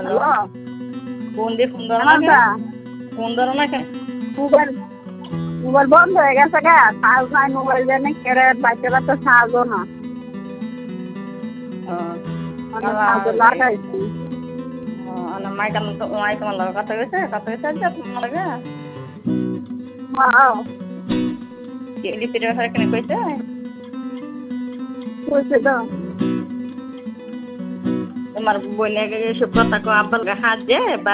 Hello phone দিয়ে phone ধরো না কেন? কেমনটা ফোন ধরো না কেন? মোবাইল মোবাইল বন্ধ হয়ে গেছে গা চার্জ নাই মোবাইল জানি কেড়ে বাচ্চারা তো চার্জও না মানে চার্জ লাগাইছি মাইক আমার কথা গেছে আজকে তোমার লাগে হ্যাঁ লিপির ব্যাপারে কেন কইছে কইছে তো তোমার বোনের এসব কথা কো আব্বাল হাত দে